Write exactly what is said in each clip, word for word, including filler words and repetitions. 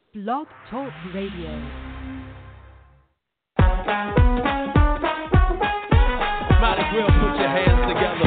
Blog Talk Radio. Might as well put your hands together.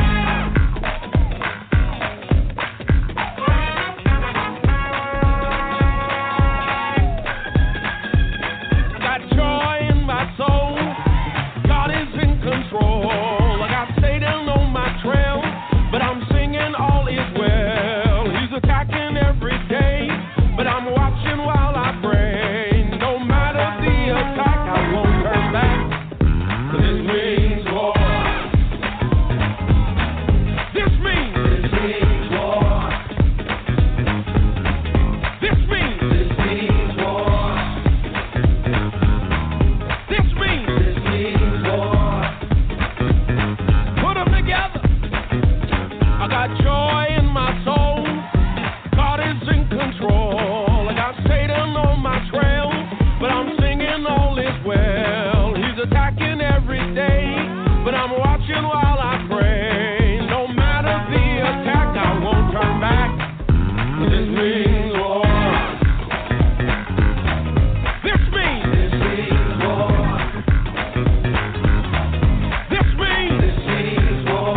Got joy in my soul. God is in control. I got Satan on my trail, but I'm singing all is well. He's attacking every day, but I'm watching while I pray. No matter the attack, I won't turn back. This means war. This means. This means war. This means. This means war. This means. This means war. Put them together. I got joy in my soul. God is in control. I got Satan on my trail, but I'm singing all is well. He's attacking every day, but I'm watching while I pray. No matter the attack, I won't turn back. This means war. This means. This means war. This means. This means war.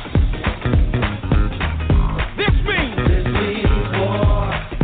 This means. This means war.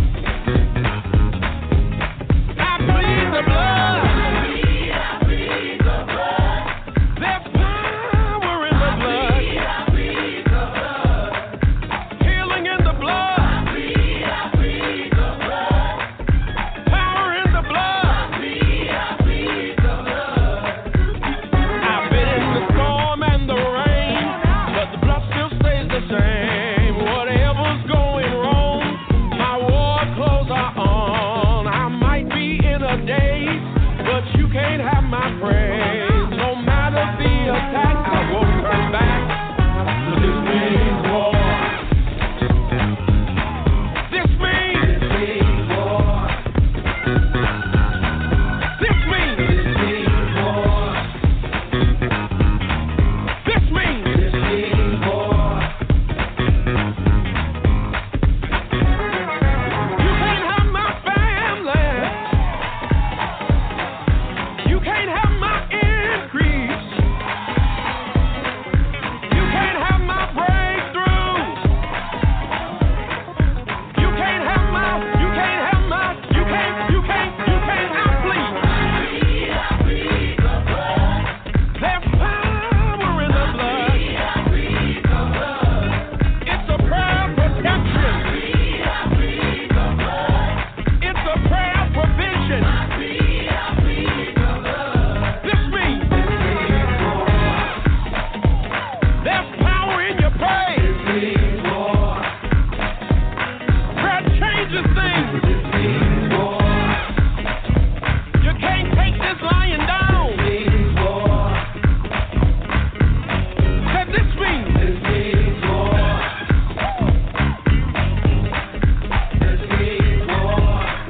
I plead the blood. I plead the blood. There's power in the blood. I plead the blood. Healing in the blood. I plead the blood. Power in the blood. I plead the blood. I've been in the storm and the rain, but the blood still stays the same. Whatever's going wrong, my war clothes are on. I might be in a daze, but you can't have my praise. No matter the attack, I won't turn back. This means war. This means. This means war. This means. This means war. This means. This means war. You can't have my family. You can't have my increase. You can't have my breakthrough. You can't have my, you can't have my, you can't, you can't, you can't, I plead. I plead the blood. There's power in the blood. I plead the blood. It's a prayer of protection. I plead the blood. It's a prayer of provision. I plead, I plead the blood. This means. This means war. There's power in your praise. This means war. Prayer changes things. This means war. You can't take this lying down. This means war. Said this means. This means war. This means war.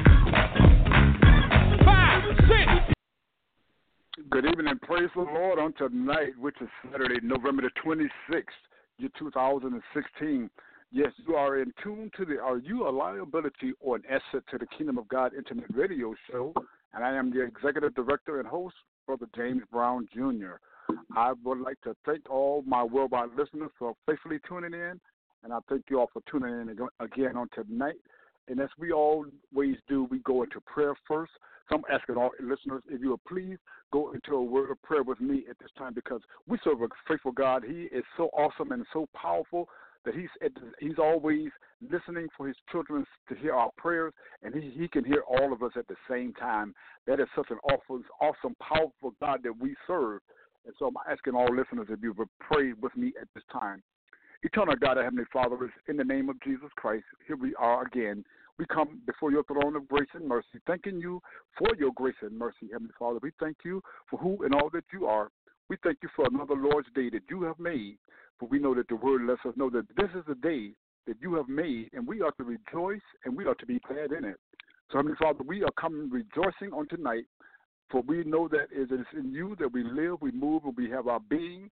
Five, six. Good evening and praise the Lord on tonight, which is Saturday, November the twenty-sixth, year two thousand sixteen. Yes, you are in tune to the Are You a Liability or an Asset to the Kingdom of God Internet Radio Show, and I am the Executive Director and host, Brother James Brown, Junior I would like to thank all my worldwide listeners for faithfully tuning in, and I thank you all for tuning in ag- again on tonight. And as we always do, we go into prayer first. So I'm asking all listeners, if you will please go into a word of prayer with me at this time, because we serve a faithful God. He is so awesome and so powerful that he's at the, he's always listening for his children to hear our prayers, and he, he can hear all of us at the same time. That is such an awesome, awesome, powerful God that we serve. And so I'm asking all listeners if you would pray with me at this time. Eternal God, our Heavenly Father, in the name of Jesus Christ, here we are again. We come before your throne of grace and mercy, thanking you for your grace and mercy, Heavenly Father. We thank you for who and all that you are. We thank you for another Lord's Day that you have made, for we know that the word lets us know that this is the day that you have made, and we are to rejoice and we are to be glad in it. So, Heavenly Father, we are coming rejoicing on tonight, for we know that it is in you that we live, we move, and we have our being.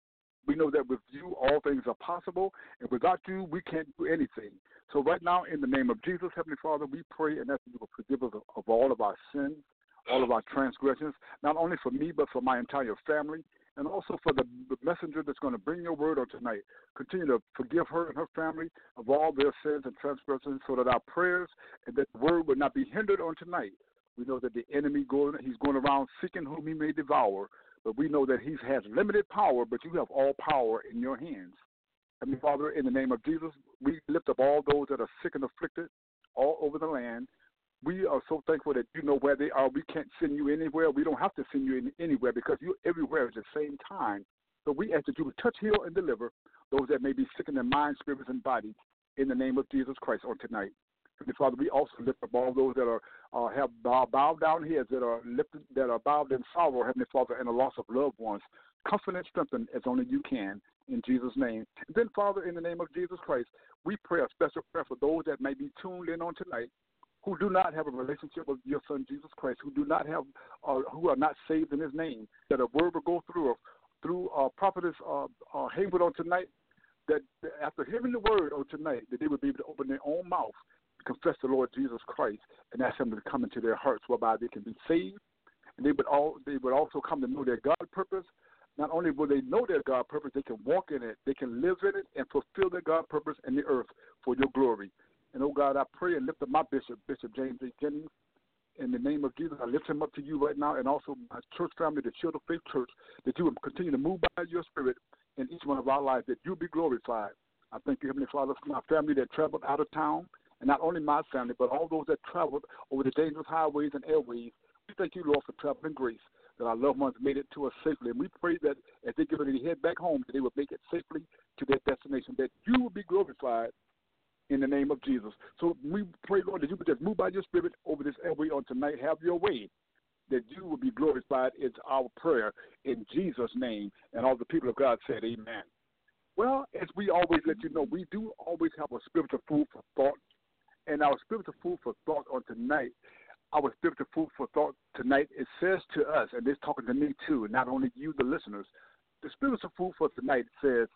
We know that with you, all things are possible, and without you, we can't do anything. So right now, in the name of Jesus, Heavenly Father, we pray and ask you to forgive us of, of all of our sins, all of our transgressions, not only for me, but for my entire family, and also for the, the messenger that's going to bring your word on tonight. Continue to forgive her and her family of all their sins and transgressions so that our prayers and that the word would not be hindered on tonight. We know that the enemy, going, he's going around seeking whom he may devour, but we know that he has limited power, but you have all power in your hands. Heavenly Father, in the name of Jesus, we lift up all those that are sick and afflicted all over the land. We are so thankful that you know where they are. We can't send you anywhere. We don't have to send you in anywhere because you're everywhere at the same time. So we ask that you would touch, heal, and deliver those that may be sick in their mind, spirits, and body in the name of Jesus Christ on tonight. Heavenly Father, we also lift up all those that are uh, have bow, bowed down heads, that are lifted, that are bowed in sorrow, Heavenly Father, and the loss of loved ones. Comfort and strengthen as only you can in Jesus' name. And then, Father, in the name of Jesus Christ, we pray a special prayer for those that may be tuned in on tonight, who do not have a relationship with your Son Jesus Christ, who do not have, uh, who are not saved in His name, that a word will go through through uh, prophetess uh, uh, Haywood on tonight, that after hearing the word on tonight, that they would be able to open their own mouth, confess the Lord Jesus Christ, and ask Him to come into their hearts, whereby they can be saved, and they would all they would also come to know their God purpose. Not only will they know their God purpose, they can walk in it, they can live in it, and fulfill their God purpose in the earth for your glory. And, oh, God, I pray and lift up my bishop, Bishop James A. Jennings. In the name of Jesus, I lift him up to you right now, and also my church family, the Shield of Faith Church, that you will continue to move by your spirit in each one of our lives, that you'll be glorified. I thank you, Heavenly Father, for my family that traveled out of town, and not only my family, but all those that traveled over the dangerous highways and airways. We thank you, Lord, for traveling grace, that our loved ones made it to us safely. And we pray that as they get ready to head back home, that they will make it safely to their destination, that you will be glorified in the name of Jesus. So we pray, Lord, that you would just move by your spirit over this airway on tonight. Have your way, that you will be glorified. It's our prayer in Jesus' name. And all the people of God said amen. Well, as we always let you know, we do always have a spiritual food for thought. And our spiritual food for thought on tonight, our spiritual food for thought tonight, it says to us, and it's talking to me too, not only you, the listeners, the spiritual food for tonight says,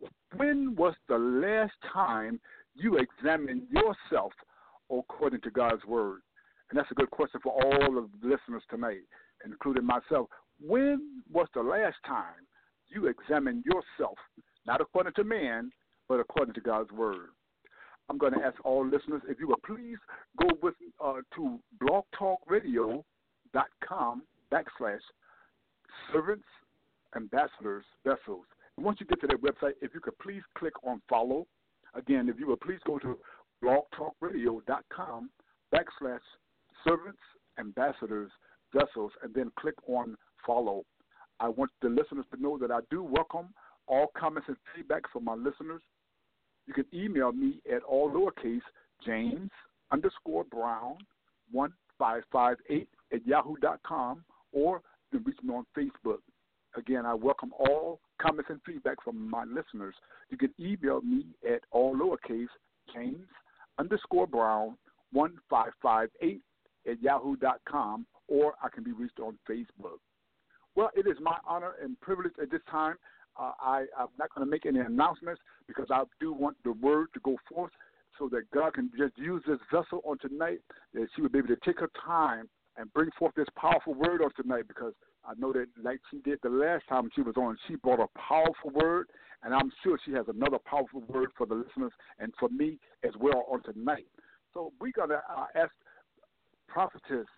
when was the last time you examined yourself according to God's word? And that's a good question for all of the listeners tonight, including myself. When was the last time you examined yourself, not according to man, but according to God's word? I'm going to ask all listeners, if you would please go with uh, to blogtalkradio dot com backslash servants, ambassadors, vessels. And once you get to that website, if you could please click on follow. Again, if you would please go to blogtalkradio dot com backslash servants, ambassadors, vessels, and then click on follow. I want the listeners to know that I do welcome all comments and feedback from my listeners. You can email me at all lowercase James underscore Brown one five five eight at yahoo dot com, or you can reach me on Facebook. Again, I welcome all comments and feedback from my listeners. You can email me at all lowercase James underscore Brown one five five eight at yahoo dot com, or I can be reached on Facebook. Well, it is my honor and privilege at this time. Uh, I, I'm not going to make any announcements because I do want the word to go forth so that God can just use this vessel on tonight, that she would be able to take her time and bring forth this powerful word on tonight, because I know that like she did the last time she was on, she brought a powerful word, and I'm sure she has another powerful word for the listeners and for me as well on tonight. So we're going to uh, ask Prophetess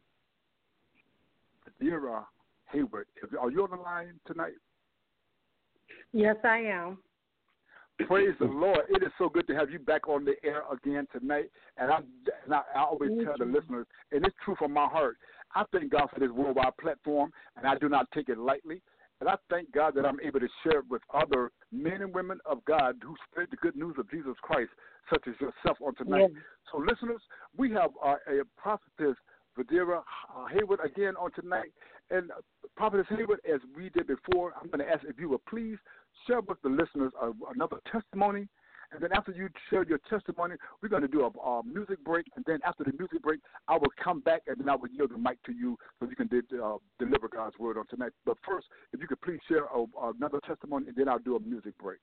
Vadera Haywood. Are you on the line tonight? Yes, I am. Praise the Lord. It is so good to have you back on the air again tonight. And I, and I, I always Thank tell you. the listeners, and it's true from my heart, I thank God for this worldwide platform, and I do not take it lightly. And I thank God that I'm able to share it with other men and women of God who spread the good news of Jesus Christ, such as yourself on tonight. Yes. So, listeners, we have uh, a prophetess, Vadera uh, Haywood, again on tonight. And uh, Prophetess Haywood, as we did before, I'm going to ask if you would please share with the listeners uh, another testimony And then after you share your testimony, we're going to do a, a music break. And then after the music break, I will come back and then I will yield the mic to you so you can de- uh, deliver God's word on tonight. But first, if you could please share a, another testimony, and then I'll do a music break.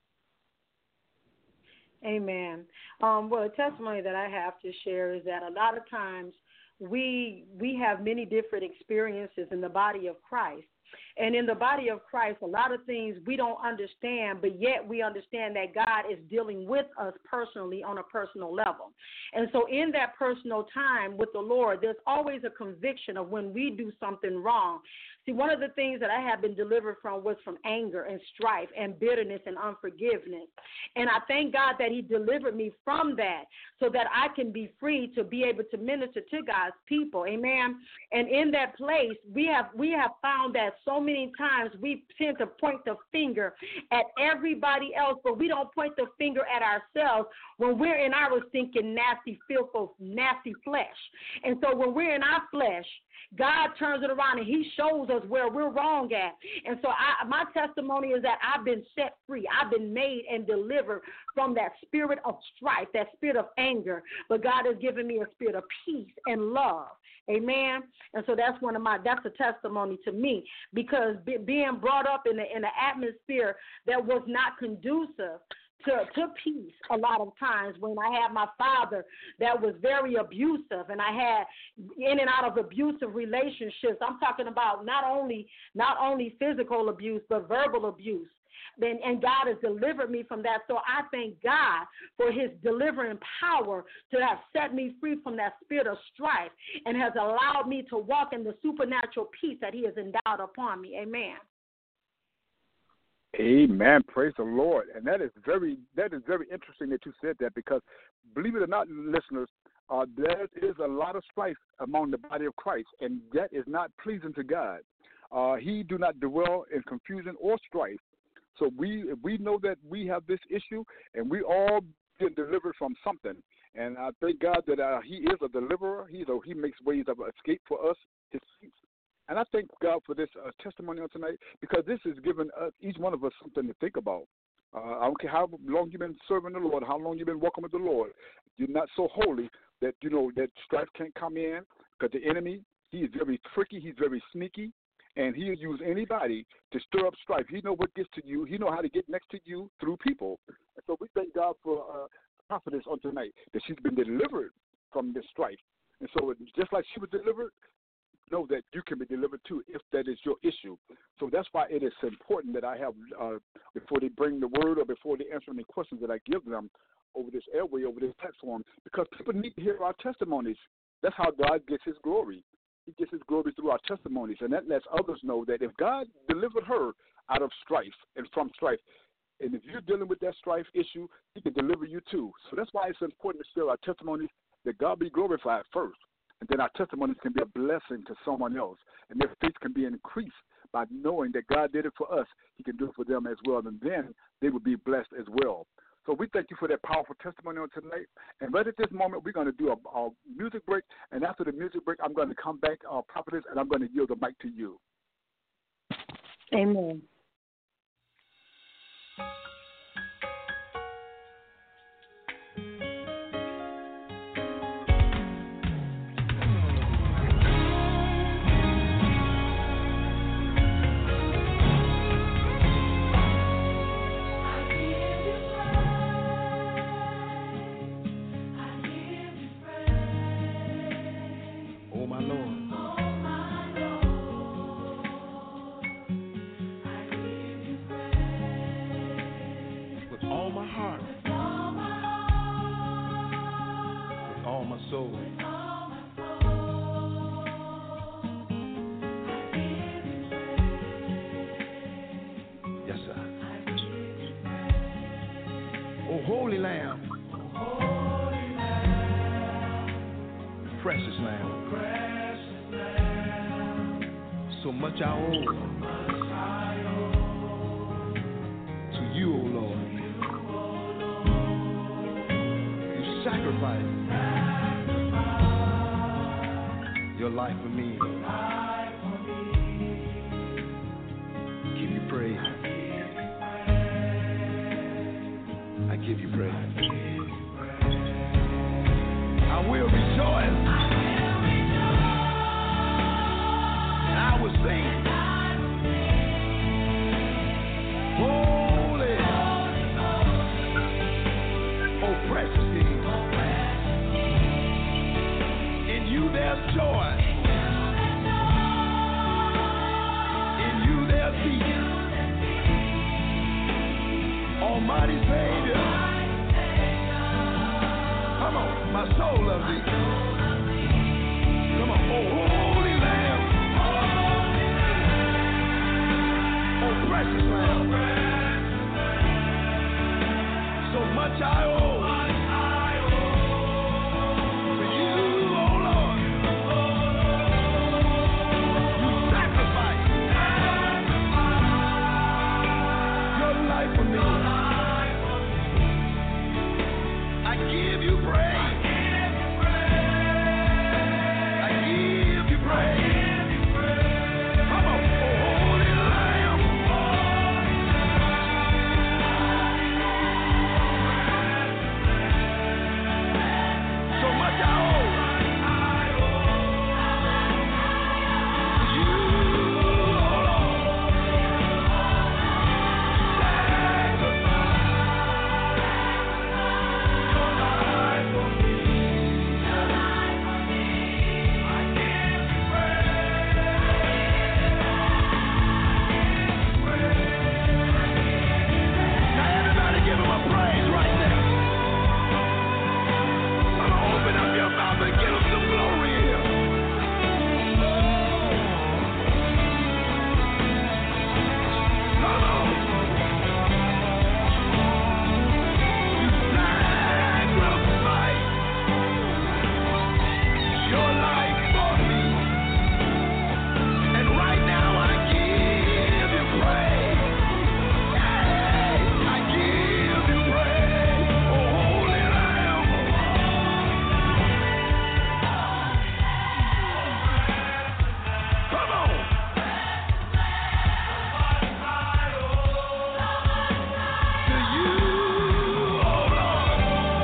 Amen. Um, well, a testimony that I have to share is that a lot of times we we have many different experiences in the body of Christ. And in the body of Christ, a lot of things we don't understand, but yet we understand that God is dealing with us personally on a personal level. And so in that personal time with the Lord, there's always a conviction of when we do something wrong. See, one of the things that I have been delivered from was from anger and strife and bitterness and unforgiveness. And I thank God that he delivered me from that so that I can be free to be able to minister to God's people. Amen. And in that place, we have we have found that so many times we tend to point the finger at everybody else, but we don't point the finger at ourselves when we're in our stinking, nasty, filthy, nasty flesh. And so when we're in our flesh, God turns it around and he shows us where we're wrong at. And so I, my testimony is that I've been set free. I've been made and delivered from that spirit of strife, that spirit of anger. But God has given me a spirit of peace and love. Amen. And so that's one of my, that's a testimony to me, because be, being brought up in, a, in an atmosphere that was not conducive to, to peace a lot of times, when I had my father that was very abusive, and I had in and out of abusive relationships. I'm talking about not only not only physical abuse, but verbal abuse. And, and God has delivered me from that. So I thank God for his delivering power to have set me free from that spirit of strife, and has allowed me to walk in the supernatural peace that he has endowed upon me. Amen. Amen. Praise the Lord. And that is very that is very interesting that you said that, because believe it or not, listeners, uh, there is a lot of strife among the body of Christ, and that is not pleasing to God. Uh, he do not dwell in confusion or strife. So we we know that we have this issue, and we all get delivered from something. And I thank God that uh, he is a deliverer. He, so he makes ways of escape for us, his saints. And I thank God for this uh, testimony on tonight, because this has given uh, each one of us something to think about. Uh, I don't care how long you've been serving the Lord, how long you've been walking with the Lord. You're not so holy that, you know, that strife can't come in, because the enemy, he is very tricky, he's very sneaky, and he'll use anybody to stir up strife. He knows what gets to you. He knows how to get next to you through people. And so we thank God for uh, confidence on tonight, that she's been delivered from this strife. And so just like she was delivered, know that you can be delivered too if that is your issue. So that's why it is important that I have, uh, before they bring the word or before they answer any questions, that I give them over this airway, over this platform, because people need to hear our testimonies. That's how God gets his glory. He gets his glory through our testimonies, and that lets others know that if God delivered her out of strife and from strife, and if you're dealing with that strife issue, he can deliver you too. So that's why it's important to share our testimonies, that God be glorified first. And then our testimonies can be a blessing to someone else. And their faith can be increased by knowing that God did it for us. He can do it for them as well. And then they will be blessed as well. So we thank you for that powerful testimony on tonight. And right at this moment, we're going to do a, a music break. And after the music break, I'm going to come back, uh, Prophetess, and I'm going to yield the mic to you. Amen. soul. Yes, sir. Oh, Holy Lamb. Precious Lamb. So much I owe to you, O Lord. You sacrificed your life for me. Give you praise. I give you praise. will rejoice. And I will sing. Holy, oh precious King. In you there's joy. In you there's peace. Almighty Savior. Come on, my soul loves thee. Come on, oh holy Lamb. Oh precious Lamb. So much I owe to you, oh Lord. You sacrificed your life for me. I give you praise. I give you praise. Come on, oh holy Lamb. So much I owe to you, oh Lord. Now everybody give him a praise right now. Come on, open up your mouth and give him some glory here. Come on. You sacrificed your life for me. And right now I give you praise. Hey, I give you praise. Oh, holy Lamb. Come on. To you, oh Lord.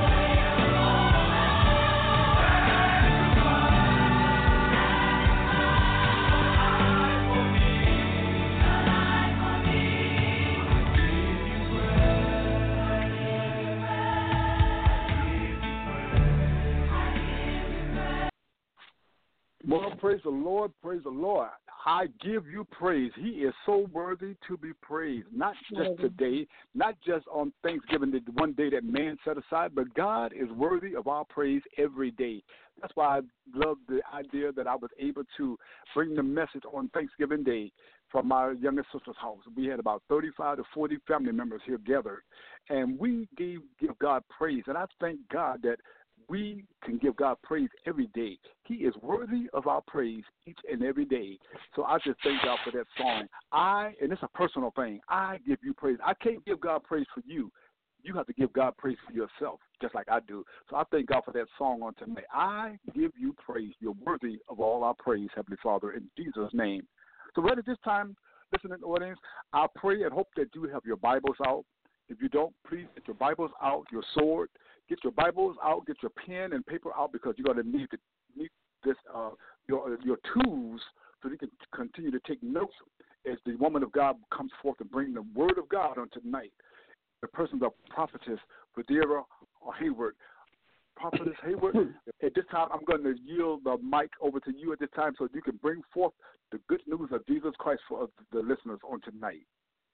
Well, praise the Lord, praise the Lord. I give you praise. He is so worthy to be praised, not just today, not just on Thanksgiving, the one day that man set aside, but God is worthy of our praise every day. That's why I love the idea that I was able to bring the message on Thanksgiving Day from my youngest sister's house. We had about thirty-five to forty family members here gathered, and we gave give God praise. And I thank God that we can give God praise every day. He is worthy of our praise each and every day. So I just thank God for that song. I, and it's a personal thing, I give you praise. I can't give God praise for you. You have to give God praise for yourself, just like I do. So I thank God for that song on tonight. I give you praise. You're worthy of all our praise, Heavenly Father, in Jesus' name. So right at this time, listening audience, I pray and hope that you have your Bibles out. If you don't, please get your Bibles out, your sword. Get your Bibles out, get your pen and paper out, because you're going to need to need this uh, your your tools so you can continue to take notes as the woman of God comes forth and bring the word of God on tonight. The person of prophetess Vadera Hayward. Prophetess Hayward, at this time I'm going to yield the mic over to you at this time so you can bring forth the good news of Jesus Christ for the listeners on tonight.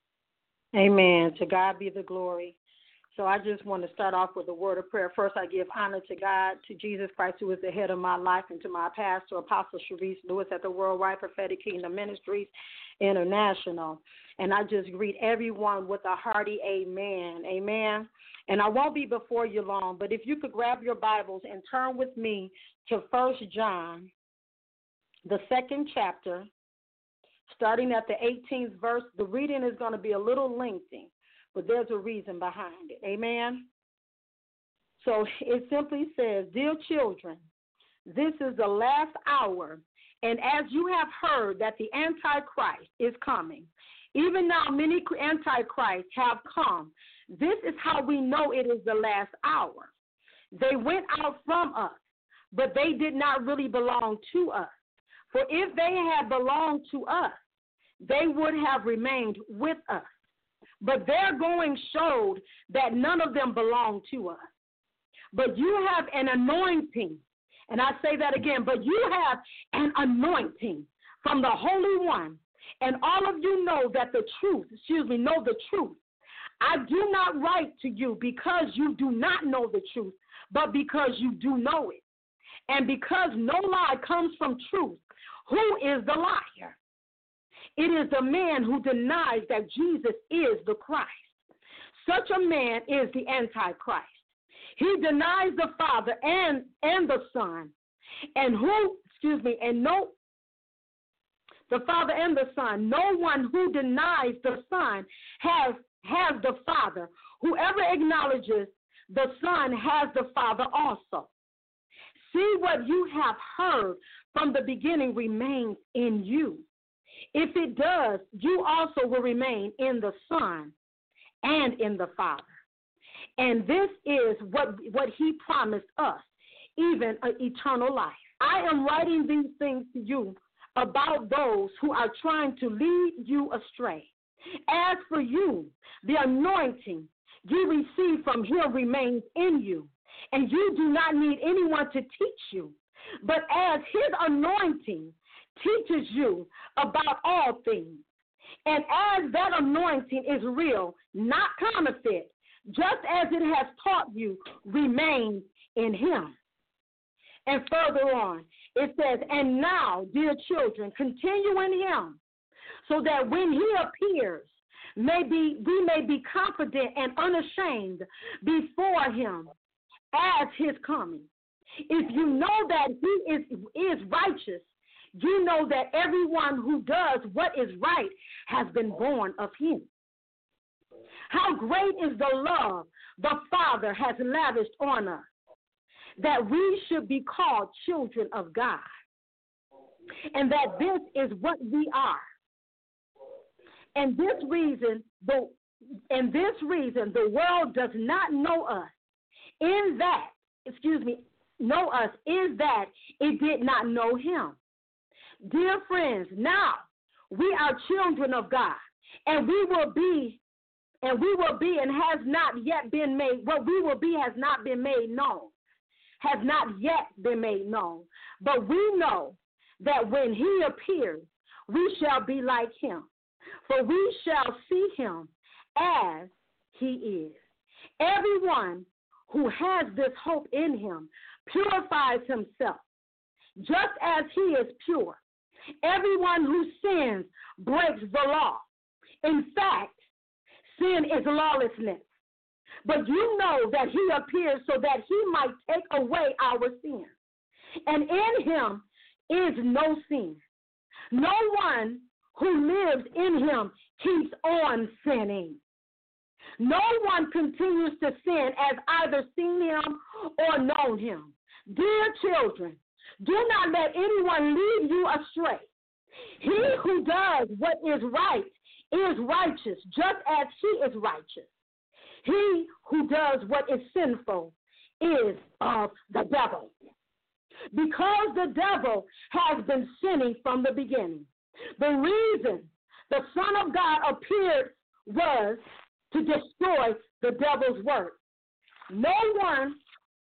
Amen. To God be the glory. So I just want to start off with a word of prayer. First, I give honor to God, to Jesus Christ, who is the head of my life, and to my pastor, Apostle Sharice Lewis at the Worldwide Prophetic Kingdom Ministries International. And I just greet everyone with a hearty amen. Amen. And I won't be before you long, but if you could grab your Bibles and turn with me to First John, the second chapter, starting at the eighteenth verse. The reading is going to be a little lengthy, but there's a reason behind it. Amen. So it simply says, "Dear children, this is the last hour, and as you have heard that the Antichrist is coming, even now many Antichrists have come. This is how we know it is the last hour. They went out from us, but they did not really belong to us. For if they had belonged to us, they would have remained with us. But their going showed that none of them belonged to us. But you have an anointing, and I say that again, but you have an anointing from the Holy One, and all of you know that the truth, excuse me, know the truth. I do not write to you because you do not know the truth, but because you do know it. And because no lie comes from truth, who is the liar? It is the man who denies that Jesus is the Christ. Such a man is the Antichrist. He denies the Father and, and the Son. And who, excuse me, and no, the Father and the Son. No one who denies the Son has, has the Father. Whoever acknowledges the Son has the Father also. See, what you have heard from the beginning remains in you. If it does, you also will remain in the Son and in the Father. And this is what, what he promised us, even an eternal life. I am writing these things to you about those who are trying to lead you astray. As for you, the anointing you receive from him remains in you, and you do not need anyone to teach you. But as his anointing teaches you about all things, and as that anointing is real, not counterfeit, just as it has taught you, remain in him. And further on, it says, and now, dear children, continue in him, so that when he appears, may be, we may be confident and unashamed before him as his coming. If you know that he is, is righteous, you know that everyone who does what is right has been born of him. How great is the love the Father has lavished on us, that we should be called children of God, and that this is what we are. And this reason, the and this reason, the world does not know us. In that, excuse me, know us is that it did not know him. Dear friends, now we are children of God, and we will be, and we will be, and has not yet been made. What we will be has not been made known, has not yet been made known. But we know that when he appears, we shall be like him, for we shall see him as he is. Everyone who has this hope in him purifies himself, just as he is pure. Everyone who sins breaks the law. In fact, sin is lawlessness. But you know that he appeared so that he might take away our sins. And in him is no sin. No one who lives in him keeps on sinning. No one continues to sin as either seen him or known him. Dear children, do not let anyone lead you astray. He who does what is right is righteous, just as he is righteous. He who does what is sinful is of the devil, because the devil has been sinning from the beginning. The reason the Son of God appeared was to destroy the devil's work. No one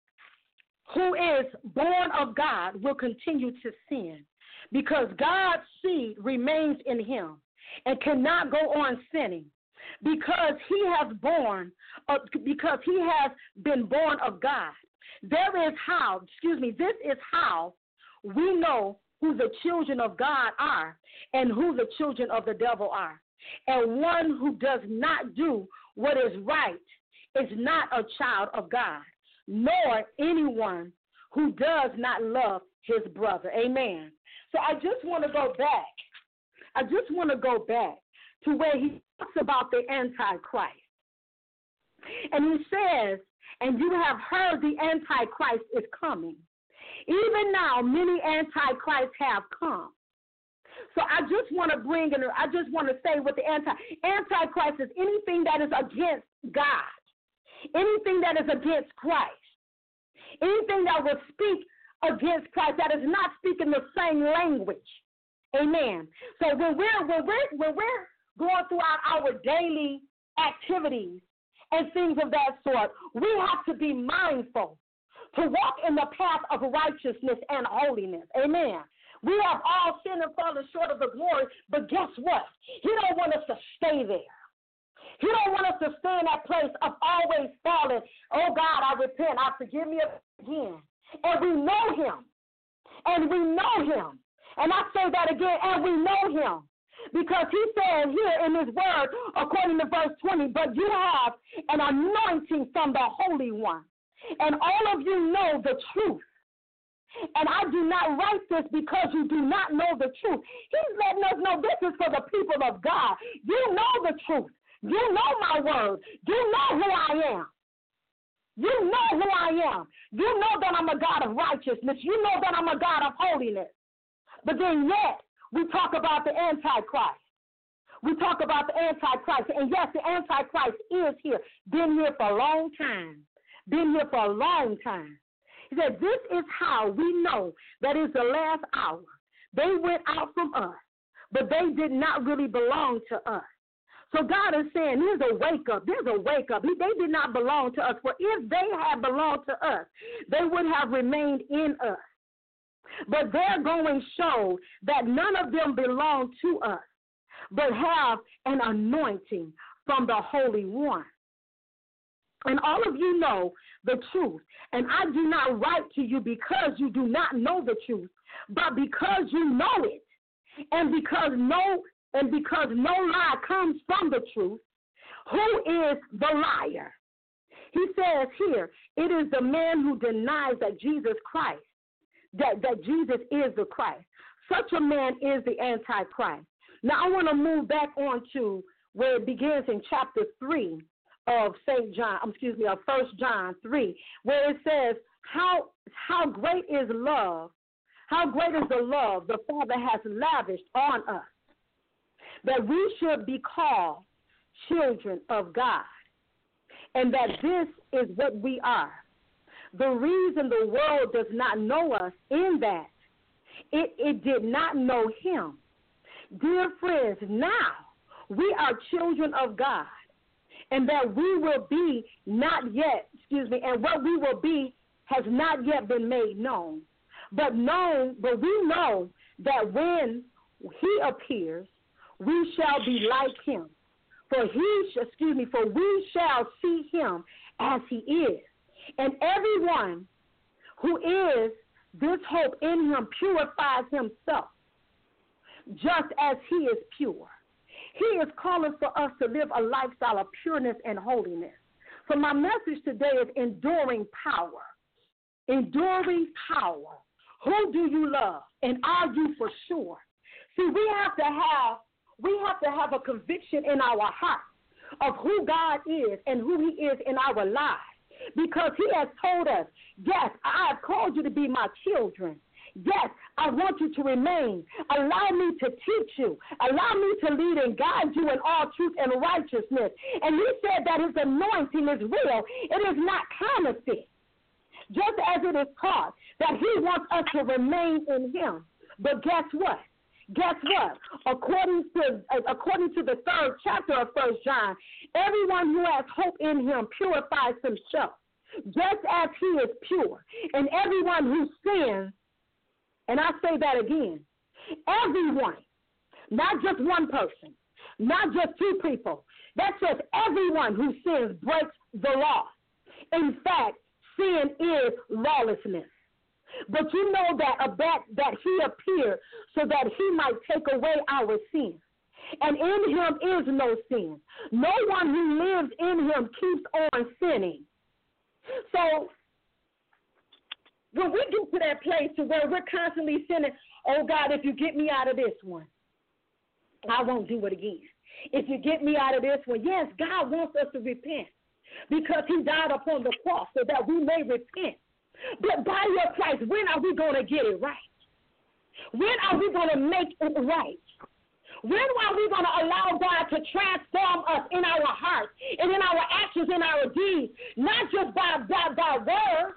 who is born of God will continue to sin, because God's seed remains in him and cannot go on sinning, because he has born, uh, because he has been born of God. There is how, excuse me, this is how we know who the children of God are and who the children of the devil are. And one who does not do what is right is not a child of God, nor anyone who does not love his brother. Amen. So I just want to go back. I just want to go back to where he talks about the Antichrist. And he says, and you have heard the Antichrist is coming. Even now, many Antichrists have come. So I just want to bring in, I just want to say what the anti, Antichrist is anything that is against God, anything that is against Christ, anything that will speak against Christ, that is not speaking the same language. Amen. So when we're when we're when we're going throughout our daily activities and things of that sort, we have to be mindful to walk in the path of righteousness and holiness. Amen. We have all sinned and fallen short of the glory, but guess what? He don't want us to stay there. He don't want us to stay in that place of always falling. Oh, God, I repent. I forgive me again. And we know him. And we know him. And I say that again, and we know him. Because he says here in his word, according to verse twenty, but you have an anointing from the Holy One. And all of you know the truth. And I do not write this because you do not know the truth. He's letting us know this is for the people of God. You know the truth. You know my word. You know who I am. You know who I am. You know that I'm a God of righteousness. You know that I'm a God of holiness. But then yet, we talk about the Antichrist. We talk about the Antichrist. And yes, the Antichrist is here. Been here for a long time. Been here for a long time. He said, this is how we know that it's the last hour. They went out from us, but they did not really belong to us. So God is saying, there's a wake up. There's a wake up. They did not belong to us. For if they had belonged to us, they would have remained in us. But their going showed that none of them belong to us, but have an anointing from the Holy One. And all of you know the truth. And I do not write to you because you do not know the truth, but because you know it. And because no and because no lie comes from the truth, who is the liar? He says here, it is the man who denies that Jesus Christ, that, that Jesus is the Christ. Such a man is the Antichrist. Now I want to move back on to where it begins in chapter three of Saint John, excuse me, of First John three, where it says, how how great is love, how great is the love the Father has lavished on us, that we should be called children of God, and that this is what we are. The reason the world does not know us in that, it, it did not know him. Dear friends, now we are children of God, and that we will be not yet, excuse me, and what we will be has not yet been made known. But known, but we know that when he appears, we shall be like him. For he, excuse me, for we shall see him as he is. And everyone who is this hope in him purifies himself, just as he is pure. He is calling for us to live a lifestyle of pureness and holiness. So my message today is enduring power. Enduring power. Who do you love? And are you for sure? See, we have to have we have to have a conviction in our heart of who God is and who he is in our lives. Because he has told us, yes, I have called you to be my children. Yes, I want you to remain. Allow me to teach you. Allow me to lead and guide you in all truth and righteousness. And he said that his anointing is real. It is not counterfeit. Just as it is taught that he wants us to remain in him. But guess what? Guess what? According to according to the third chapter of First John, everyone who has hope in him purifies himself, just as he is pure. And everyone who sins, and I say that again, everyone, not just one person, not just two people, that says everyone who sins breaks the law. In fact, sin is lawlessness. But you know that, uh, that that he appeared so that he might take away our sins. And in him is no sin. No one who lives in him keeps on sinning. So when we get to that place to where we're constantly sinning, oh God, if you get me out of this one, I won't do it again. If you get me out of this one, yes, God wants us to repent because he died upon the cross so that we may repent. But by your price, when are we going to get it right? When are we going to make it right? When are we going to allow God to transform us in our hearts and in our actions and our deeds, not just by, by, by word,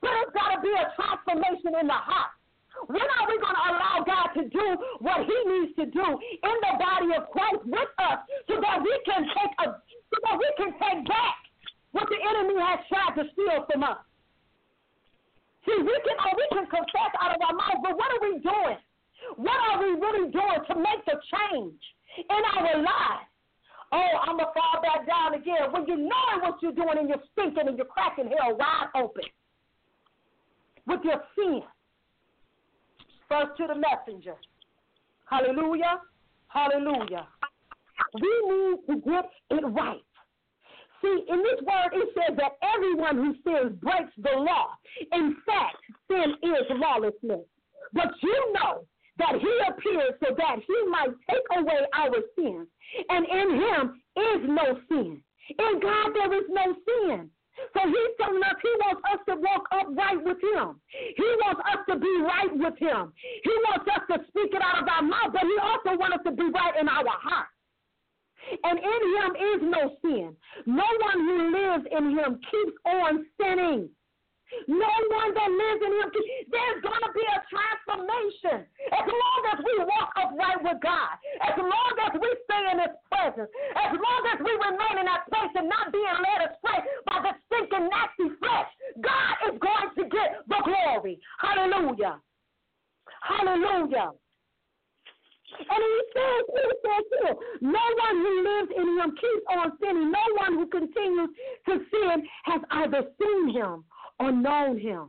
But it's got to be a transformation in the heart. When are we going to allow God to do what he needs to do in the body of Christ with us so that we can take a so that we can take back what the enemy has tried to steal from us? See, we can oh, we can confess out of our mouth, but what are we doing? What are we really doing to make the change in our lives? Oh, I'm going to fall back down again. When you're knowing what you're doing and you're stinking and you're cracking hell wide open with your sin. First to the messenger. Hallelujah. Hallelujah. We need to get it right. See, in this word, it says that everyone who sins breaks the law. In fact, sin is lawlessness. But you know that he appeared so that he might take away our sins. And in him is no sin. In God there is no sin. So he's telling us he wants us to walk upright with him. He wants us to be right with him. He wants us to speak it out of our mouth, but he also wants us to be right in our heart. And in him is no sin. No one who lives in him keeps on sinning. No one that lives in him, there's going to be a transformation. As long as we walk upright with God, as long as we stay in his presence, as long as we remain in that place and not being led astray by the stinking, nasty flesh, God is going to get the glory. Hallelujah. Hallelujah. And he says, he says here, no one who lives in him keeps on sinning. No one who continues to sin has either seen him or known him.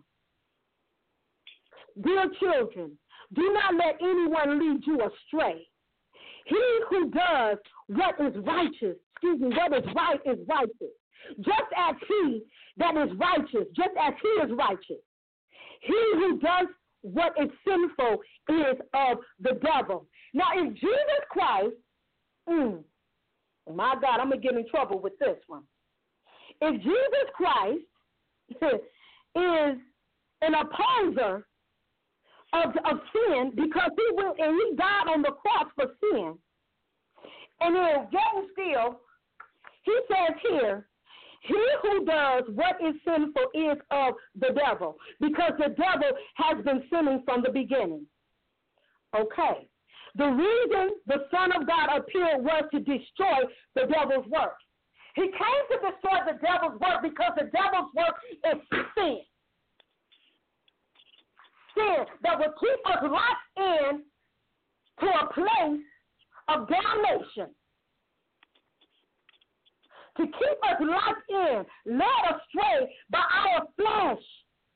Dear children, do not let anyone lead you astray. He who does what is righteous, excuse me, what is right is righteous. Just as he that is righteous, just as he is righteous. He who does what is sinful is of the devil. Now, if Jesus Christ, mm, my God, I'm going to get in trouble with this one. If Jesus Christ is an opposer of, of sin because he went and he died on the cross for sin, and then getting still, he says here, he who does what is sinful is of the devil, because the devil has been sinning from the beginning. Okay. The reason the Son of God appeared was to destroy the devil's work. He came to destroy the devil's work because the devil's work is sin. Sin that will keep us locked in to a place of damnation. To keep us locked in, led astray by our flesh.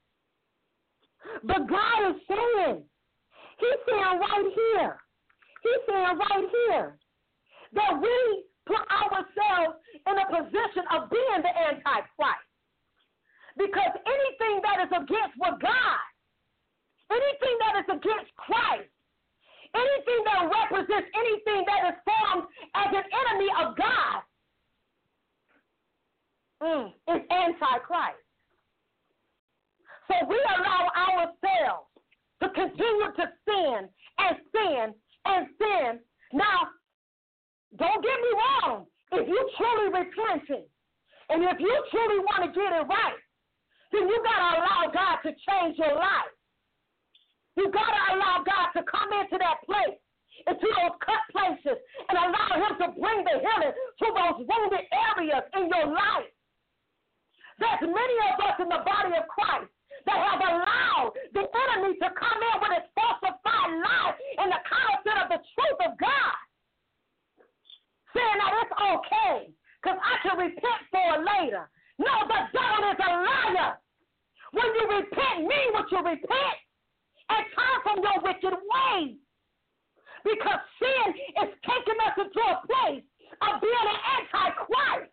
But God is saying, he's saying right here, he's saying right here, that we put ourselves in a position of being the Antichrist. Because anything that is against what God, anything that is against Christ, anything that represents anything that is formed as an enemy of God, mm, is Antichrist. So we allow ourselves to continue to sin and sin and sin. Now, don't get me wrong. If you truly repenting and if you truly want to get it right, then you got to allow God to change your life. You got to allow God to come into that place, into those cut places, and allow him to bring the healing to those wounded areas in your life. There's many of us in the body of Christ that have allowed the enemy to come in with his falsified lies and the counterfeit of the truth of God, saying that it's okay because I can repent for it later. No, the devil is a liar. When you repent, mean what you repent and turn from your wicked ways, because sin is taking us into a place of being an antichrist.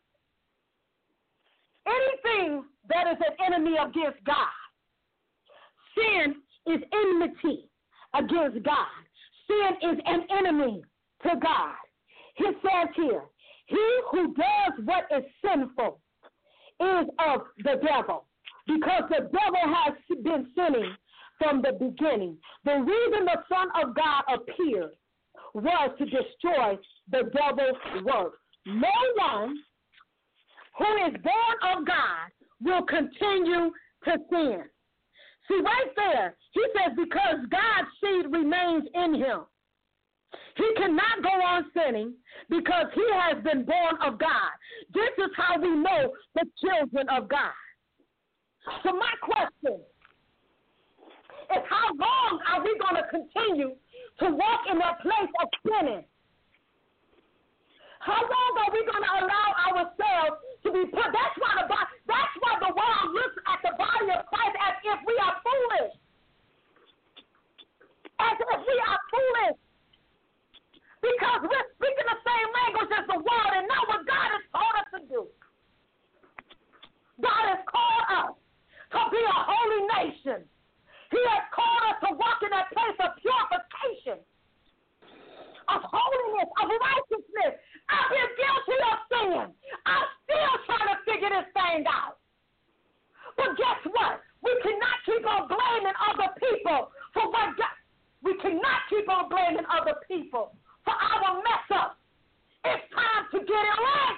Anything that is an enemy against God, sin is enmity against God. Sin is an enemy to God. He says here, he who does what is sinful is of the devil, because the devil has been sinning from the beginning. The reason the Son of God appeared was to destroy the devil's work. No one who is born of God will continue to sin. See, right there, he says, because God's seed remains in him. He cannot go on sinning because he has been born of God. This is how we know the children of God. So my question is, how long are we going to continue to walk in that place of sinning? How long are we going to allow ourselves to be put? That's why the that's why the world looks at the body of Christ as if we are foolish. As if we are foolish. Because we're speaking the same language as the world and not what God has told us to do. God has called us to be a holy nation. He has called us to walk in that place of purification, of holiness, of righteousness. I've been guilty of sin. I'm still trying to figure this thing out. But guess what? We cannot keep on blaming other people for what God, we cannot keep on blaming other people for our mess up. It's time to get it right.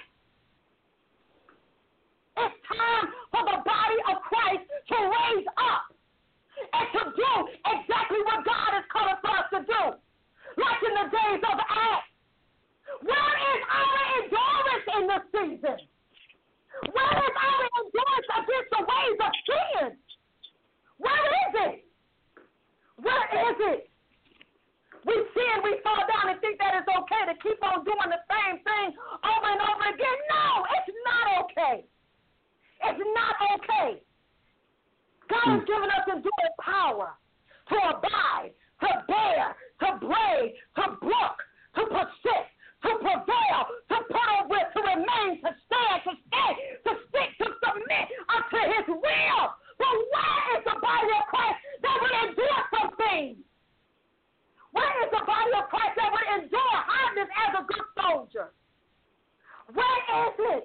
It's time for the body of Christ to raise up and to do exactly what God has called for us to do. Like in the days of Acts. Where is our endurance in this season? Where is our endurance against the ways of sin? Where is it? Where is it? We sin, we fall down and think that it's okay to keep on doing the same thing over and over again. No, it's not okay. It's not okay. God has given us enduring power to abide, to bear, to brave, to brook, to persist, to prevail, to put up with, to remain, to stand, to stay, to stick, to submit unto his will. But where is the body of Christ that will endure some things? Where is the body of Christ that would endure hardness as a good soldier? Where is it?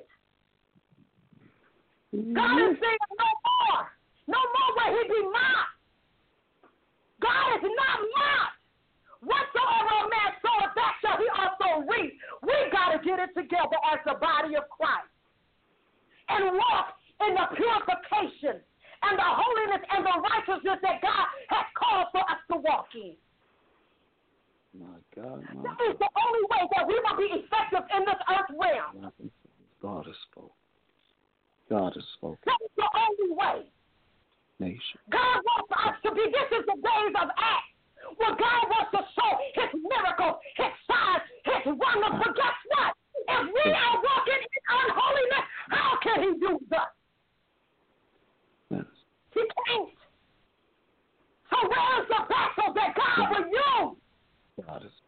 Mm-hmm. God is saying no more. No more will he be mocked. God is not mocked. Whatsoever a man soweth, that shall he also reap. We got to get it together as the body of Christ and walk in the purification and the holiness and the righteousness that God has called for us to walk in. My God, my that is the only way that we will be effective in this earth realm. God has spoken. God has spoken. That is the only way. Nation. God wants us to be, this is the days of Acts, where God wants to show his miracles, his signs, his wonders. But guess what? If we are walking in unholiness, how can he do that? Yes. He can't. So where's the vessel that God yes. will use? God is.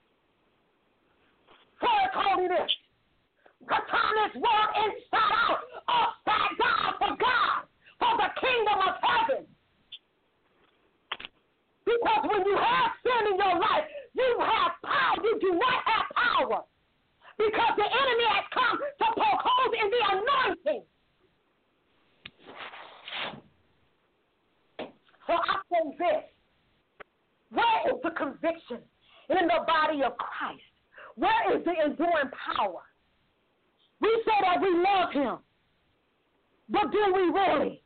For his holiness. To turn this world inside out, upside down for God, for the kingdom of heaven. Because when you have sin in your life, you have power. You do not have power. Because the enemy has come to poke holes in the anointing. So I say this. Where is the conviction in the body of Christ? Where is the enduring power? We say that we love him. But do we really?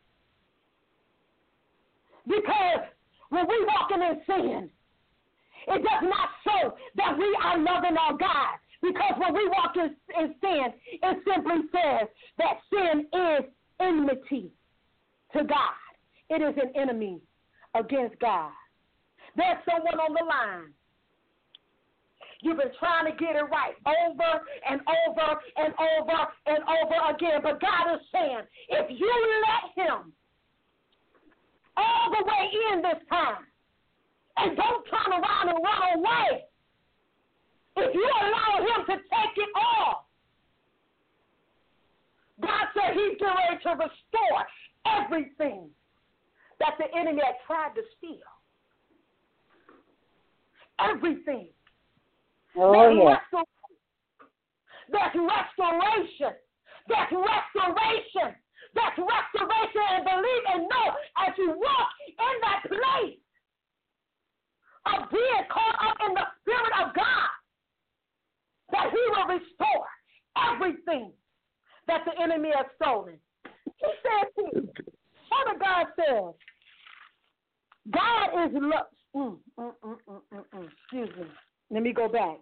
Because when we walking in sin, it does not show that we are loving our God. Because when we walk in, in sin, it simply says that sin is enmity to God. It is an enemy against God. There's someone on the line. You've been trying to get it right over and over and over and over again. But God is saying, if you let him all the way in this time and don't turn around and run away, if you allow him to take it all, God said he's getting ready to restore everything that the enemy had tried to steal. Everything. Oh, There's, yeah. restoration. There's restoration. There's restoration. There's restoration, and believe and know as you walk in that place of being caught up in the Spirit of God, that he will restore everything that the enemy has stolen. He says here, Father God says, God is love. Mm, mm, mm, mm, mm, mm. Excuse me. Let me go back.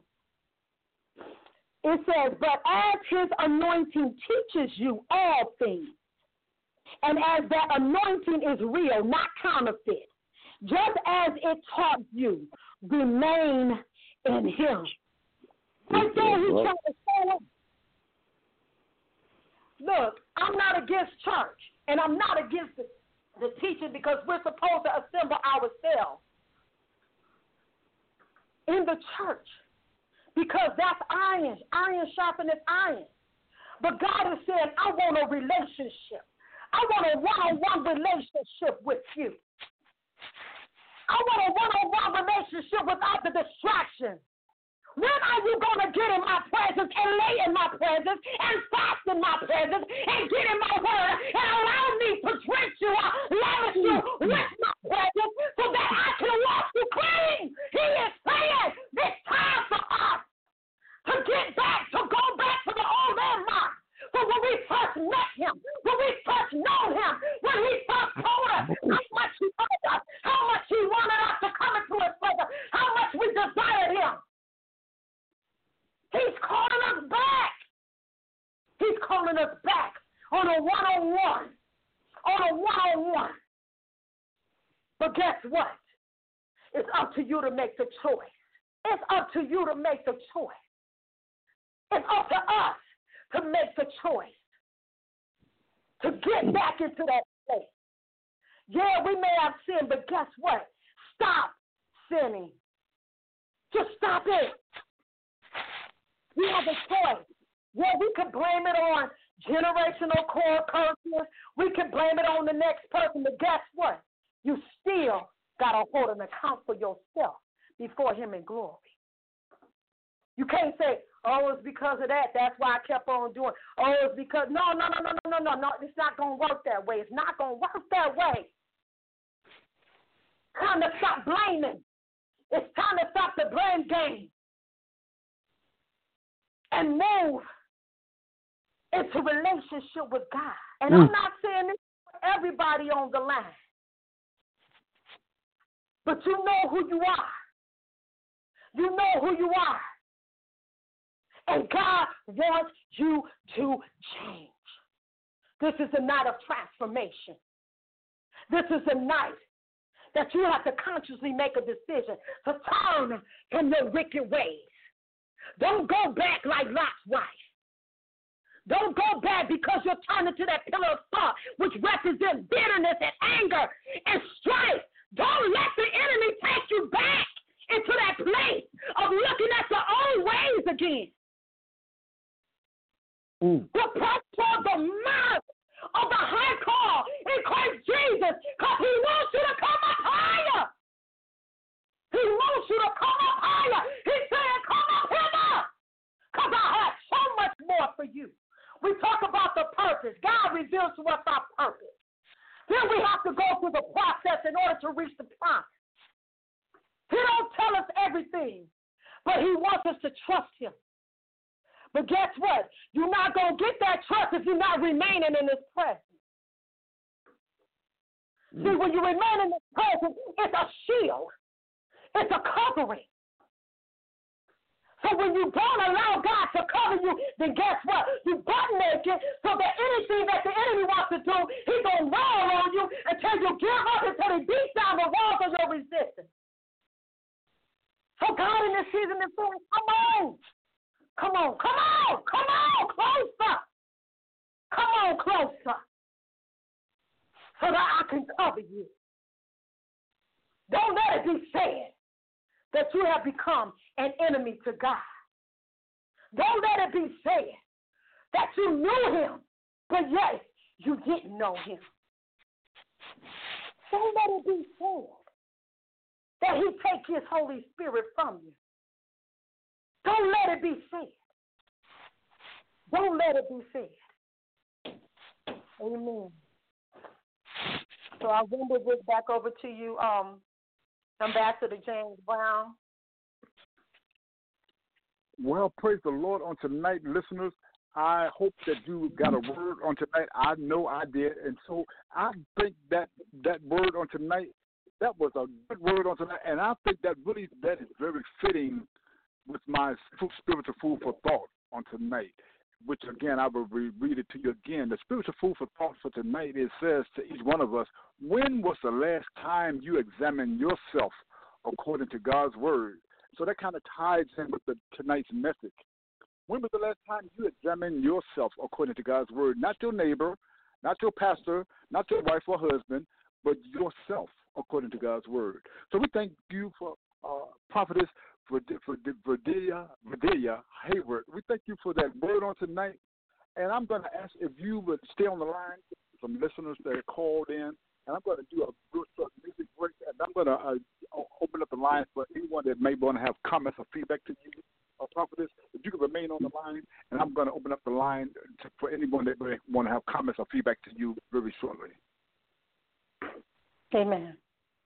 It says, but as his anointing teaches you all things, and as that anointing is real, not counterfeit, just as it taught you, remain in him. Right there, he's trying to say it. Look, I'm not against church, and I'm not against the, the teaching because we're supposed to assemble ourselves in the church because that's iron. Iron sharpeneth iron. But God is saying, I want a relationship. I want a one-on-one relationship with you. I want a one-on-one relationship without the distraction. When are you going to get in my presence and lay in my presence and fast in my presence and get in my word and allow me to drench you out, lavish you with my presence so that I can wash you clean? He is saying it's time for us to get back, to go back to the old man mind. So when we first met him, when we first known him, when he first told us how much he loved us, how much he wanted us to come into his presence, how much we desired him. He's calling us back. He's calling us back on a one-on-one, on a one-on-one. But guess what? It's up to you to make the choice. It's up to you to make the choice. It's up to us to make the choice to get back into that place. Yeah, we may have sinned, but guess what? Stop sinning. Just stop it. We have a choice. Yeah, we can blame it on generational core curses. We can blame it on the next person, but guess what? You still got to hold an account for yourself before him in glory. You can't say, oh, it's because of that. That's why I kept on doing. Oh, it's because, no, no, no, no, no, no, no, no. It's not going to work that way. It's not going to work that way. Time to stop blaming. It's time to stop the blame game and move into relationship with God. And mm. I'm not saying this for everybody on the line, but you know who you are. You know who you are. And God wants you to change. This is a night of transformation. This is a night that you have to consciously make a decision to turn from your wicked ways. Don't go back like Lot's wife. Don't go back because you're turning to that pillar of thought, which represents bitterness and anger and strife. Don't let the enemy take you back into that place of looking at the old ways again. Mm. But press toward the mark of the high call in Christ Jesus, because he wants you to come up higher. He wants you to come up higher. He's saying, come up hither, because I have so much more for you. We talk about the purpose. God reveals to us our purpose. Then we have to go through the process in order to reach the promise. He don't tell us everything, but he wants us to trust him. But guess what? You're not going to get that trust if you're not remaining in his presence. Mm. See, when you remain in his presence, it's a shield. It's a covering. So when you don't allow God to cover you, then guess what? You butt naked so that anything that the enemy wants to do, he's going to roll on you until you give up, until he beats down the walls of your resistance. So God in this season is saying, come on. Come on, come on, come on, closer. Come on, closer. So that I can cover you. Don't let it be said that you have become an enemy to God. Don't let it be said that you knew him, but yet you didn't know him. Don't let it be said that he take his Holy Spirit from you. Don't let it be said. Don't let it be said. Amen. So I render this back over to you, um, Ambassador James Brown. Well, praise the Lord on tonight, listeners. I hope that you got a word on tonight. I know I did. And so I think that that word on tonight that was a good word on tonight, and I think that really that is very fitting with my spiritual food for thought on tonight, which, again, I will re- read it to you again. The spiritual food for thought for tonight, it says to each one of us, when was the last time you examined yourself according to God's word? So that kind of ties in with the, tonight's message. When was the last time you examined yourself according to God's word? Not your neighbor, not your pastor, not your wife or husband, but yourself according to God's word. So we thank you for uh, prophetess Verdelia Hayward. We thank you for that word on tonight. And I'm going to ask if you would stay on the line, some listeners that are called in, and I'm going to do a real short music break, and I'm going to uh, open up the line for anyone that may want to have comments or feedback to you, uh, prophetess. If you could remain on the line, and I'm going to open up the line to, for anyone that may want to have comments or feedback to you very shortly. Amen.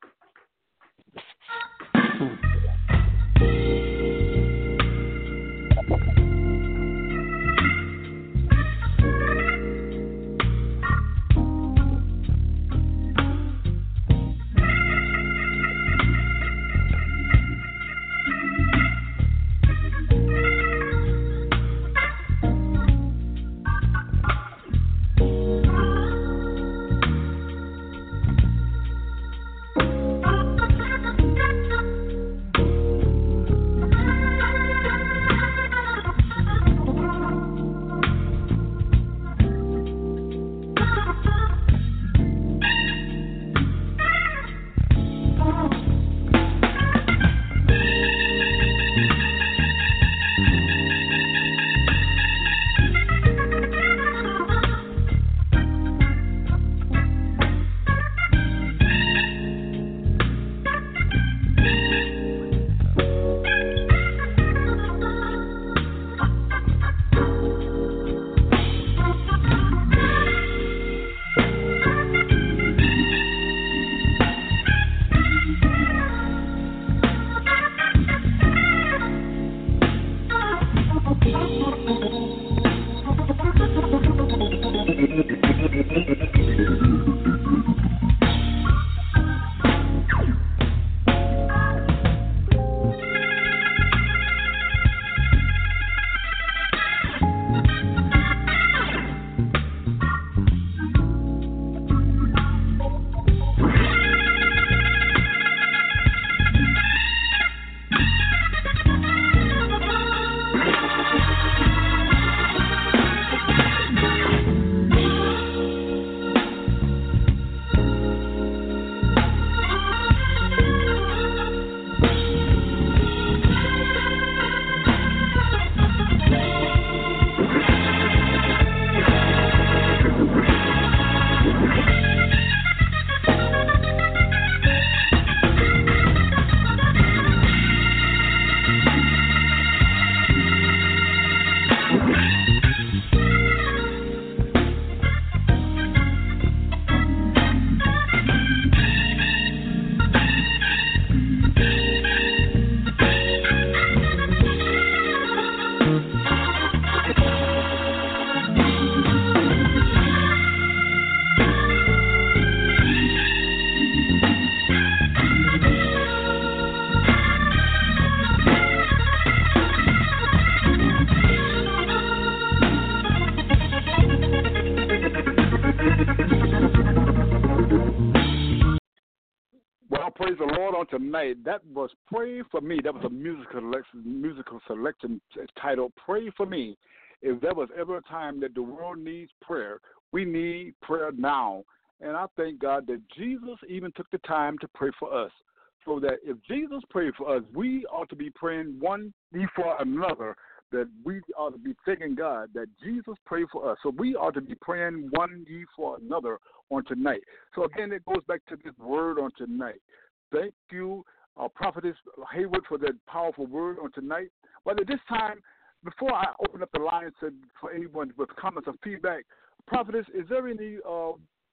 Tonight, that was Pray For Me. That was a musical selection, musical selection titled Pray For Me. If there was ever a time that the world needs prayer, we need prayer now. And I thank God that Jesus even took the time to pray for us. So that if Jesus prayed for us, we ought to be praying one for another, that we ought to be thanking God that Jesus prayed for us. So we ought to be praying one ye for another on tonight. So again, it goes back to this word on tonight. Thank you, uh, Prophetess Hayward, for that powerful word on tonight. But at this time, before I open up the lines to, for anyone with comments or feedback, Prophetess, is there any uh, uh,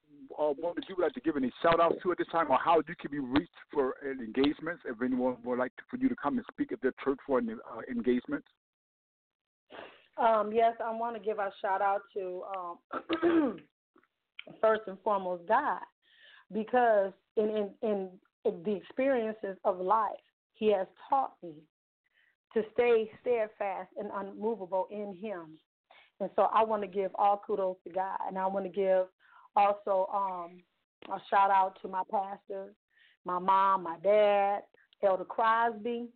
one that you would like to give any shout-outs to at this time, or how you can be reached for uh, engagements, if anyone would like to, for you to come and speak at their church for an uh, engagement? Um, yes, I want to give a shout-out to, um, first and foremost, God, because in, in, in the experiences of life, he has taught me to stay steadfast and unmovable in him. And so I want to give all kudos to God. And I want to give also um, a shout out to my pastor, my mom, my dad, Elder Crosby.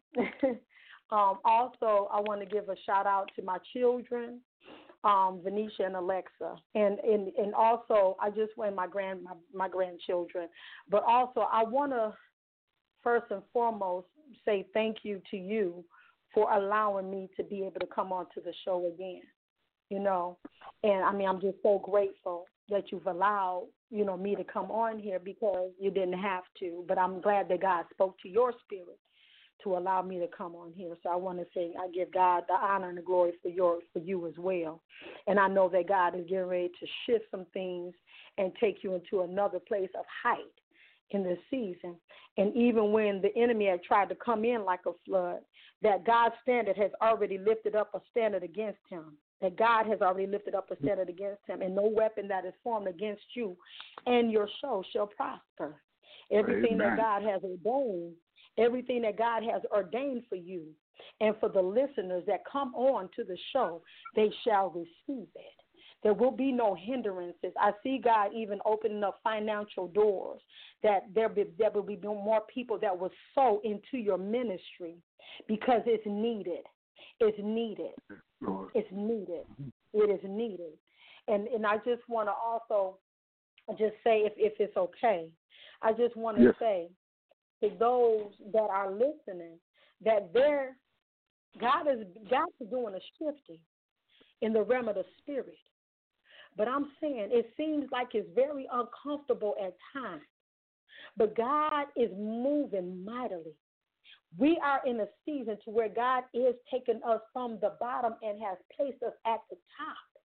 um, also, I want to give a shout out to my children, um, Venetia and Alexa. And, and and also, I just want my grand my, my grandchildren. But also, I want to first and foremost say thank you to you for allowing me to be able to come onto the show again. You know, and I mean, I'm just so grateful that you've allowed, you know, me to come on here because you didn't have to. But I'm glad that God spoke to your spirit to allow me to come on here. So I want to say I give God the honor and the glory for your for you as well. And I know that God is getting ready to shift some things and take you into another place of height in this season. And even when the enemy had tried to come in like a flood, that God's standard has already lifted up a standard against him. That God has already lifted up a standard against him, and no weapon that is formed against you and your show shall prosper. Everything Amen. That God has ordained, everything that God has ordained for you and for the listeners that come on to the show, they shall receive it. There will be no hindrances. I see God even opening up financial doors, that there, be, there will be more people that will sow into your ministry because it's needed. It's needed. Lord. It's needed. It is needed. And and I just want to also just say, if, if it's okay, I just want to yes. say to those that are listening that there, God is God is doing a shifting in the realm of the spirit. But I'm saying it seems like it's very uncomfortable at times. But God is moving mightily. We are in a season to where God is taking us from the bottom and has placed us at the top.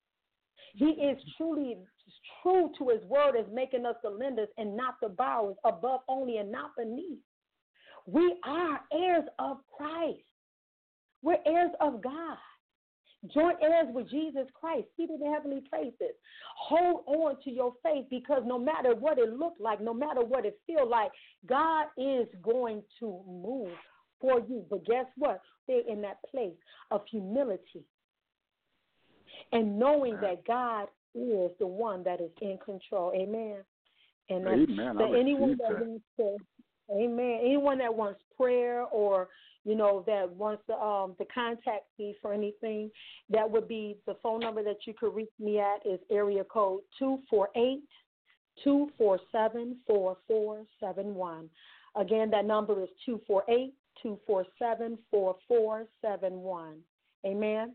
He is truly true to his word as making us the lenders and not the borrowers, above only and not beneath. We are heirs of Christ. We're heirs of God. Joint heirs with Jesus Christ, seated in heavenly places. Hold on to your faith, because no matter what it looks like, no matter what it feels like, God is going to move for you. But guess what? Stay in that place of humility and knowing that God is the one that is in control. Amen. And Amen. that anyone that, that wants to, amen, anyone that wants prayer or you know, that wants to, um, to contact me for anything, that would be the phone number that you could reach me at is area code two four eight, two four seven, four four seven one. Again, that number is two four eight, two four seven, four four seven one. Amen.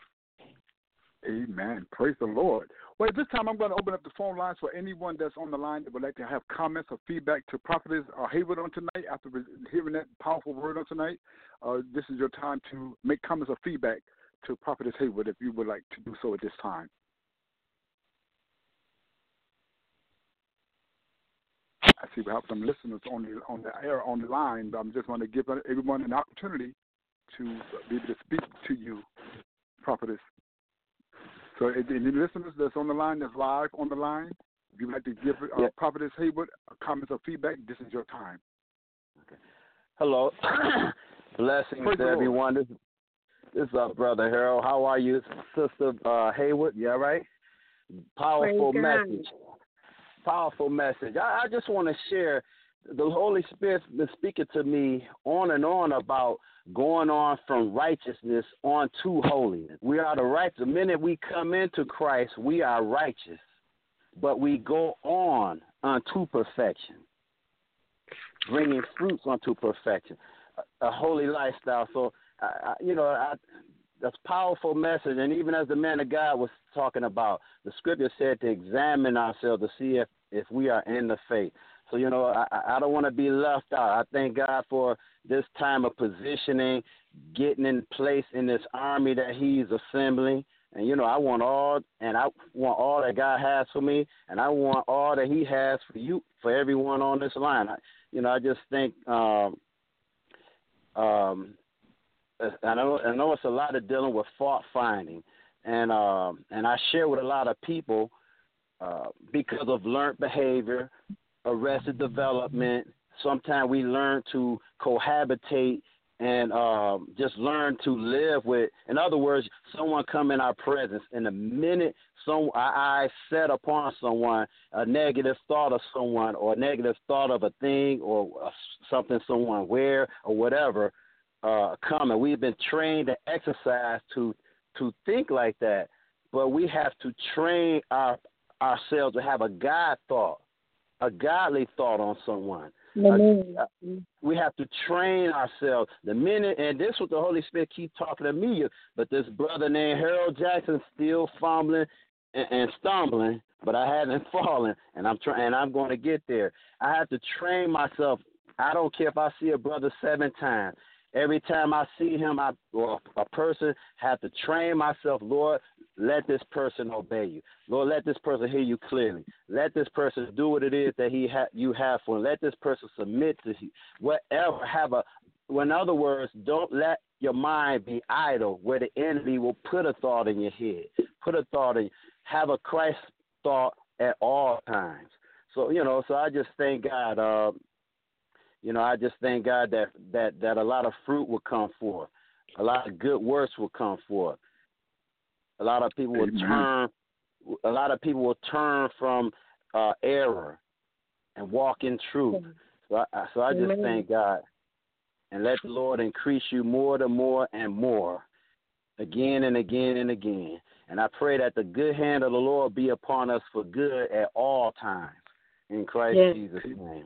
Amen. Praise the Lord. Well, at this time, I'm going to open up the phone lines for anyone that's on the line that would like to have comments or feedback to Prophetess uh, Haywood on tonight. After hearing that powerful word on tonight, uh, this is your time to make comments or feedback to Prophetess Haywood if you would like to do so at this time. I see we have some listeners on the on the air on the line, but I'm just going to give everyone an opportunity to be able to speak to you, Prophetess. So, any listeners that's on the line, that's live on the line, if you'd like to give uh, yep. Prophetess Haywood comments or feedback, this is your time. Okay. Hello. Blessings Praise to everyone. This, this is uh, Brother Harold. How are you, Sister uh, Haywood? You all right? Powerful Praise message. God. Powerful message. I, I just want to share. The Holy Spirit's been speaking to me on and on about going on from righteousness on to holiness. We are the right. The minute we come into Christ, we are righteous, but we go on unto perfection, bringing fruits unto perfection, a, a holy lifestyle. So, uh, you know, I, that's a powerful message. And even as the man of God was talking about, the scripture said to examine ourselves to see if, if we are in the faith. So, you know, I, I don't want to be left out. I thank God for this time of positioning, getting in place in this army that he's assembling. And, you know, I want all, and I want all that God has for me, and I want all that he has for you, for everyone on this line. I, you know, I just think, um, um, I know, I know it's a lot of dealing with fault finding. And, um, and I share with a lot of people uh, because of learned behavior, arrested development, sometimes we learn to cohabitate and um, just learn to live with. In other words, someone come in our presence, and the minute some our eyes set upon someone, a negative thought of someone or a negative thought of a thing or uh, something someone wear or whatever uh, come, and we've been trained to exercise to to think like that, but we have to train our ourselves to have a God thought, a godly thought on someone. Uh, we have to train ourselves. The minute, and this is what the Holy Spirit keep talking to me, but this brother named Harold Jackson still fumbling and, and stumbling, but I haven't fallen, and I'm trying, and I'm going to get there. I have to train myself. I don't care if I see a brother seven times. Every time I see him, I or a person, have to train myself. Lord, let this person obey you. Lord, let this person hear you clearly. Let this person do what it is that he ha- you have for him. Let this person submit to you. Whatever, have a. In other words, don't let your mind be idle, where the enemy will put a thought in your head. Put a thought in. Have a Christ thought at all times. So you know. So I just thank God. Uh, You know, I just thank God that, that, that a lot of fruit will come forth. A lot of good works will come forth. A lot of people will turn a lot of people will turn from uh, error and walk in truth. So I, so I just thank God. And let the Lord increase you more and more and more, again and again and again. And I pray that the good hand of the Lord be upon us for good at all times. In Christ yes. Jesus' name.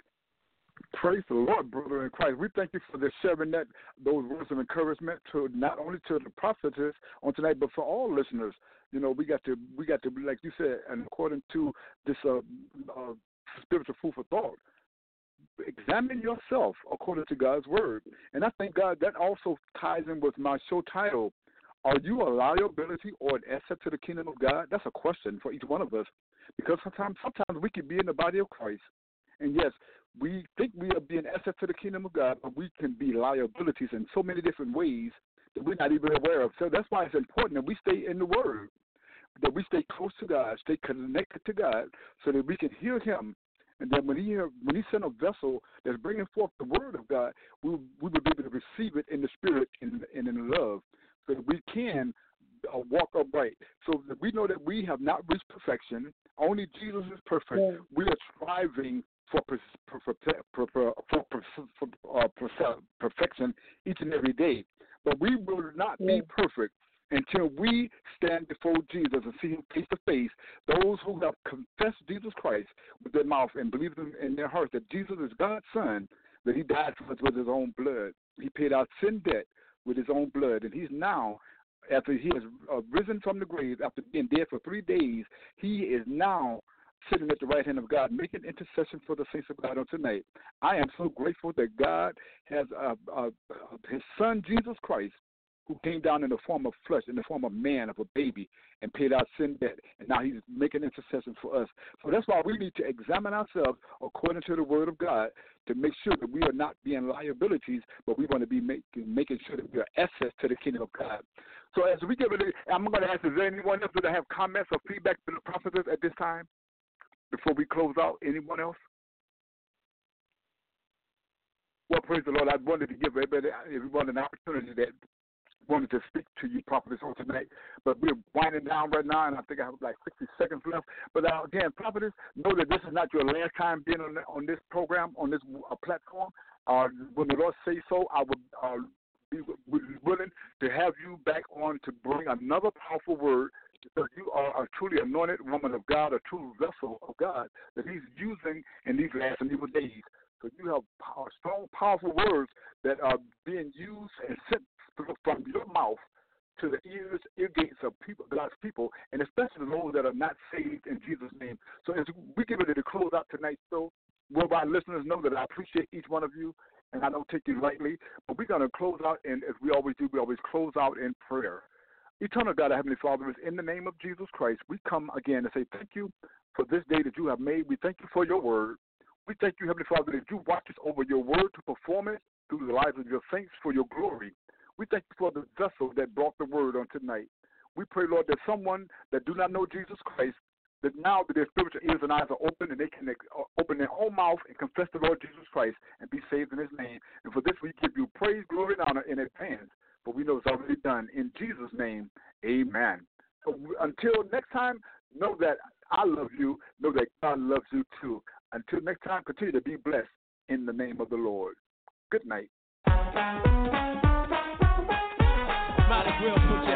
Praise the Lord, brother in Christ. We thank you for the sharing that those words of encouragement to not only to the prophetess on tonight, but for all listeners. You know, we got to we got to like you said, and according to this uh, uh, spiritual food for thought, examine yourself according to God's word. And I think God that also ties in with my show title. Are you a liability or an asset to the kingdom of God? That's a question for each one of us, because sometimes sometimes we can be in the body of Christ, and yes, we think we are being asset to the kingdom of God, but we can be liabilities in so many different ways that we're not even aware of. So that's why it's important that we stay in the Word, that we stay close to God, stay connected to God, so that we can hear Him. And then when He when He sends a vessel that's bringing forth the Word of God, we we will be able to receive it in the Spirit and, and in love, so that we can uh, walk upright. So that we know that we have not reached perfection. Only Jesus is perfect. Yeah. We are striving for for, for, for, for, for, for uh, perfection each and every day. But we will not yeah. be perfect until we stand before Jesus and see Him face to face. Those who have confessed Jesus Christ with their mouth and believe in, in their heart that Jesus is God's Son, that He died for us with His own blood. He paid our sin debt with His own blood. And He's now, after He has uh, risen from the grave, after being dead for three days, He is now sitting at the right hand of God, making intercession for the saints of God on tonight. I am so grateful that God has uh, uh, His Son, Jesus Christ, who came down in the form of flesh, in the form of man, of a baby, and paid our sin debt. And now He's making intercession for us. So that's why we need to examine ourselves according to the Word of God to make sure that we are not being liabilities, but we want to be making, making sure that we are assets to the kingdom of God. So as we get ready, I'm going to ask, is there anyone else that have comments or feedback to the prophetess at this time? Before we close out, anyone else? Well, praise the Lord. I wanted to give everybody, everyone an opportunity that wanted to speak to you, prophetess, on tonight. But we're winding down right now, and I think I have like sixty seconds left. But uh, again, prophetess, know that this is not your last time being on, on this program, on this uh, platform. Uh, when the Lord say so, I would uh, be willing to have you back on to bring another powerful word, because you are a truly anointed woman of God, a true vessel of God that He's using in these last and evil days. So you have power, strong, powerful words that are being used and sent from your mouth to the ears, ear gates of people, God's people, and especially those that are not saved in Jesus' name. So as we get ready to close out tonight, so worldwide listeners know that I appreciate each one of you, and I don't take you lightly. But we're going to close out, and as we always do, we always close out in prayer. Eternal God, our Heavenly Father, is in the name of Jesus Christ, we come again to say thank you for this day that you have made. We thank you for your word. We thank you, Heavenly Father, that you watches over your word to perform it through the lives of your saints for your glory. We thank you for the vessel that brought the word on tonight. We pray, Lord, that someone that do not know Jesus Christ that now that their spiritual ears and eyes are open and they can open their own mouth and confess the Lord Jesus Christ and be saved in his name. And for this we give you praise, glory, and honor in advance. But we know it's already done. In Jesus' name, amen. So until next time, know that I love you. Know that God loves you too. Until next time, continue to be blessed in the name of the Lord. Good night. Might as well put your